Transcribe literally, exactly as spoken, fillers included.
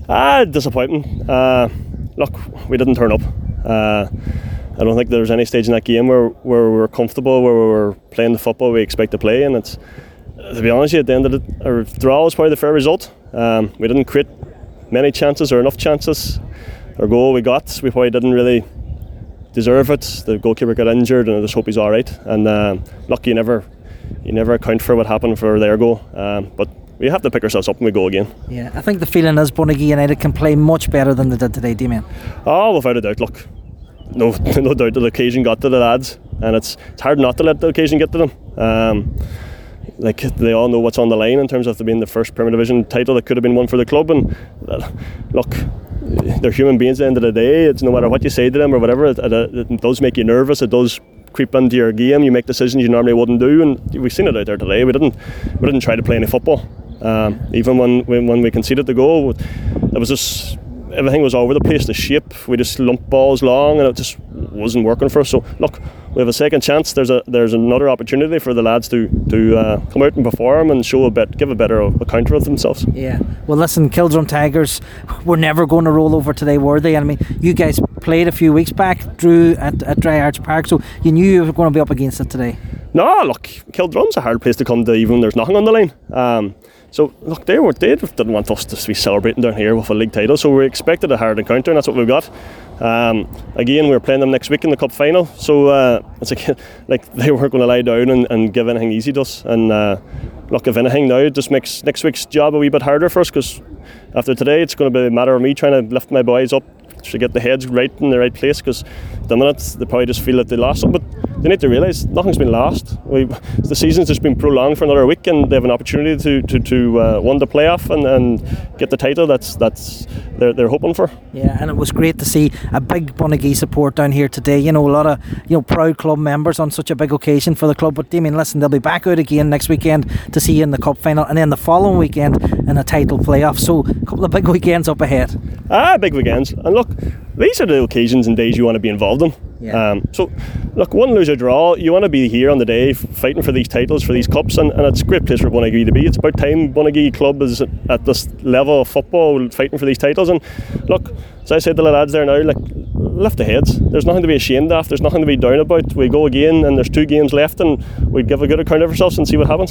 Ah, disappointing. Uh, look, we didn't turn up. Uh, I don't think there was any stage in that game where, where we were comfortable, where we were playing the football we expect to play, and it's, to be honest with you, at the end of it, our draw was probably the fair result. Um, we didn't create many chances or enough chances. Our goal we got, we probably didn't really deserve it. The goalkeeper got injured, and I just hope he's all right. And uh, look, you never, you never account for what happened for their goal. Um, but we have to pick ourselves up and we go again. Yeah, I think the feeling is Bunagee United can play much better than they did today, Damien. Oh, without a doubt. Look, no, no doubt the occasion got to the lads, and it's it's hard not to let the occasion get to them. Um, like they all know what's on the line in terms of them being the first Premier Division title that could have been won for the club. And uh, look, they're human beings at the end of the day. It's no matter what you say to them or whatever, it, it, it does make you nervous. It does creep into your game. You make decisions you normally wouldn't do, and we've seen it out there today. We didn't we didn't try to play any football. Um, even when, when when we conceded the goal, it was just everything was all over the place. The shape, we just lumped balls long, and it just wasn't working for us. So look, we have a second chance. There's a there's another opportunity for the lads to to uh, come out and perform and show a bit, give a better account of themselves. Yeah. Well, listen, Kildrum Tigers were never going to roll over today, were they? I mean, you guys played a few weeks back, drew at, at Dry Arch Park, so you knew you were going to be up against it today. No, look, Kildrum's a hard place to come to, even when there's nothing on the line. Um, So look, they were they didn't want us to be celebrating down here with a league title, so we expected a hard encounter, and that's what we've got. Um, again, we're playing them next week in the cup final, so uh, it's like, like they weren't going to lie down and, and give anything easy to us. And uh, look, if anything, now it just makes next week's job a wee bit harder for us, because after today, it's going to be a matter of me trying to lift my boys up to get the heads right in the right place, because at the minute they probably just feel that they lost them, but they need to realise nothing's been lost. We, the season's just been prolonged for another week, and they have an opportunity to to, to uh, win the playoff and, and get the title. That's that's they're they're hoping for. Yeah, and it was great to see a big Bunagee support down here today. You know, a lot of you know proud club members on such a big occasion for the club. But Damien, listen, they'll be back out again next weekend to see you in the cup final, and then the following weekend in a title playoff. So a couple of big weekends up ahead. Ah, big weekends, and look, these are the occasions and days you want to be involved in. Yeah. Um, so, look, one lose or draw, you want to be here on the day fighting for these titles, for these cups, and, and it's a great place for Bunagee to be. It's about time Bunagee club is at, at this level of football, fighting for these titles. And look, as I said to the lads there now, like, lift the heads. There's nothing to be ashamed of. There's nothing to be down about. We go again, and there's two games left, and we give a good account of ourselves and see what happens.